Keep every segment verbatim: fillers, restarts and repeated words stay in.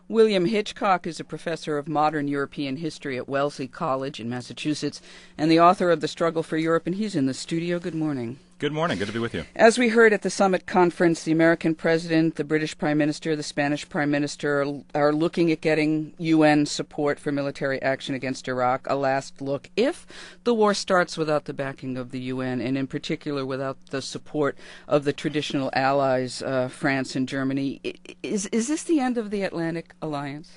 William Hitchcock is a professor of modern European history at Wellesley College in Massachusetts and the author of The Struggle for Europe, and he's in the studio. Good morning. Good morning. Good to be with you. As we heard at the summit conference, the American president, the British prime minister, the Spanish prime minister are, are looking at getting U N support for military action against Iraq. A last look if the war starts without the backing of the U N, and in particular without the support of the traditional allies, uh, France and Germany. Is, is this the end of the Atlantic Alliance?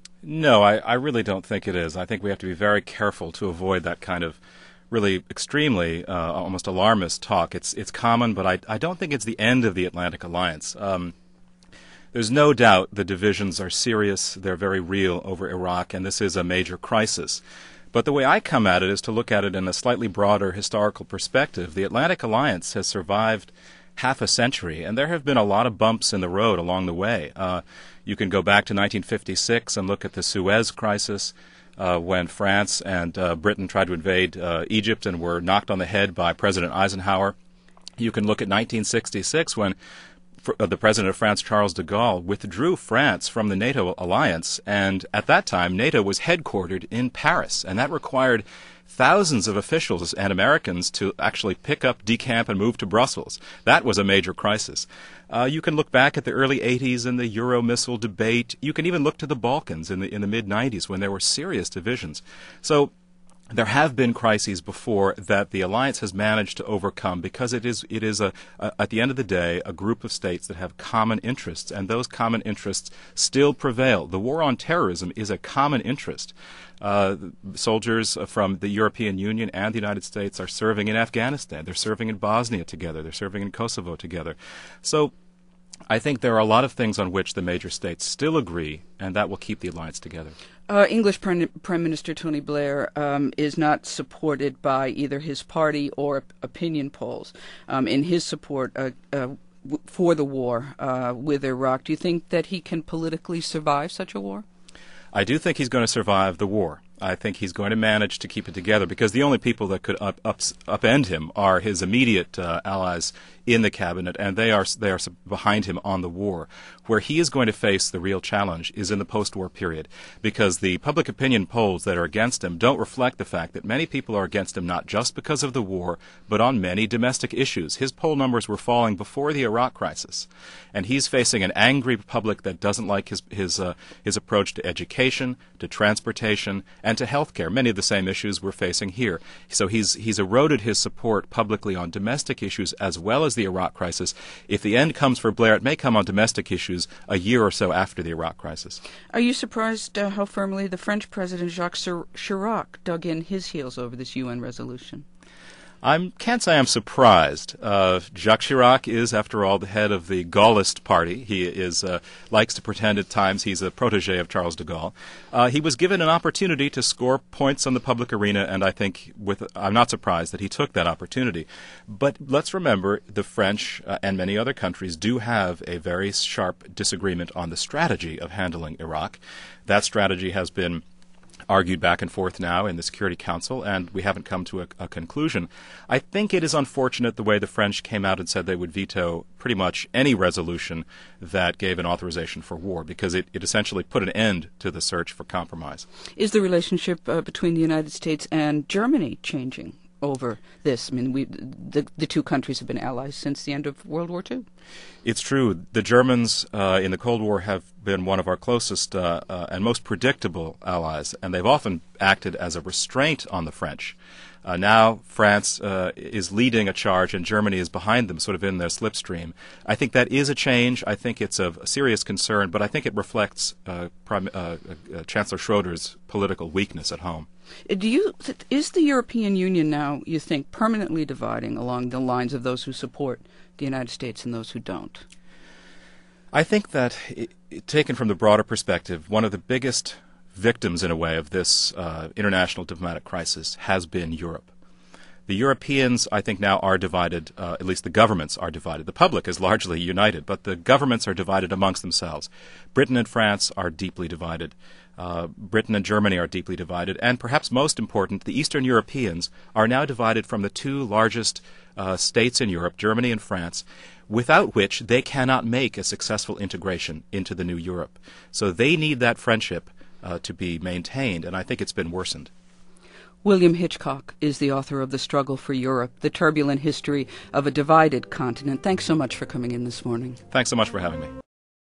No, I, I really don't think it is. I think we have to be very careful to avoid that kind of really extremely, uh, almost alarmist talk. It's it's common, but I, I don't think it's the end of the Atlantic Alliance. Um, there's no doubt the divisions are serious, they're very real over Iraq, and this is a major crisis. But the way I come at it is to look at it in a slightly broader historical perspective. The Atlantic Alliance has survived half a century, and there have been a lot of bumps in the road along the way. Uh, you can go back to nineteen fifty-six and look at the Suez Crisis, Uh, when France and uh, Britain tried to invade uh, Egypt and were knocked on the head by President Eisenhower. You can look at nineteen sixty-six when fr- uh, the President of France, Charles de Gaulle, withdrew France from the NATO alliance, and at that time NATO was headquartered in Paris, and that required thousands of officials and Americans to actually pick up, decamp, and move to Brussels. That was a major crisis. Uh, you can look back at the early eighties and the Euro missile debate. You can even look to the Balkans in the in the mid nineties when there were serious divisions. So there have been crises before that the alliance has managed to overcome because it is it is a, a at the end of the day a group of states that have common interests, and those common interests still prevail. The war on terrorism is a common interest. Uh, soldiers from the European Union and the United States are serving in Afghanistan. They're serving in Bosnia together. They're serving in Kosovo together. So I think there are a lot of things on which the major states still agree, and that will keep the alliance together. Uh, English Prime, Prime Minister Tony Blair um, is not supported by either his party or op- opinion polls um, in his support uh, uh, w- for the war uh, with Iraq. Do you think that he can politically survive such a war? I do think he's going to survive the war. I think he's going to manage to keep it together because the only people that could up, up, upend him are his immediate uh, allies in the cabinet, and they are they are behind him on the war. Where he is going to face the real challenge is in the post-war period, because the public opinion polls that are against him don't reflect the fact that many people are against him not just because of the war, but on many domestic issues. His poll numbers were falling before the Iraq crisis, and he's facing an angry public that doesn't like his his uh, his approach to education, to transportation, and to health care, many of the same issues we're facing here. So he's he's eroded his support publicly on domestic issues as well as the Iraq crisis. If the end comes for Blair, it may come on domestic issues a year or so after the Iraq crisis. Are you surprised uh, how firmly the French President Jacques Chirac dug in his heels over this U N resolution? I can't say I'm surprised. Uh, Jacques Chirac is, after all, the head of the Gaullist party. He is uh, likes to pretend at times he's a protege of Charles de Gaulle. Uh, he was given an opportunity to score points on the public arena, and I think with I'm not surprised that he took that opportunity. But let's remember the French uh, and many other countries do have a very sharp disagreement on the strategy of handling Iraq. That strategy has been argued back and forth now in the Security Council, and we haven't come to a, a conclusion. I think it is unfortunate the way the French came out and said they would veto pretty much any resolution that gave an authorization for war, because it, it essentially put an end to the search for compromise. Is the relationship uh, between the United States and Germany changing over this? I mean, we the, the two countries have been allies since the end of World War Two. It's true. The Germans uh, in the Cold War have been one of our closest uh, uh, and most predictable allies, and they've often acted as a restraint on the French. Uh, now France uh, is leading a charge and Germany is behind them, sort of in their slipstream. I think that is a change. I think it's of serious concern, but I think it reflects uh, Prime, uh, uh, Chancellor Schroeder's political weakness at home. Do you is the European Union now, you think, permanently dividing along the lines of those who support the United States and those who don't? I think that, it, it, taken from the broader perspective, one of the biggest victims, in a way, of this uh, international diplomatic crisis has been Europe. The Europeans, I think, now are divided, uh, at least the governments are divided. The public is largely united, but the governments are divided amongst themselves. Britain and France are deeply divided. Uh, Britain and Germany are deeply divided. And perhaps most important, the Eastern Europeans are now divided from the two largest uh, states in Europe, Germany and France, without which they cannot make a successful integration into the new Europe. So they need that friendship uh, to be maintained, and I think it's been worsened. William Hitchcock is the author of The Struggle for Europe, The Turbulent History of a Divided Continent. Thanks so much for coming in this morning. Thanks so much for having me.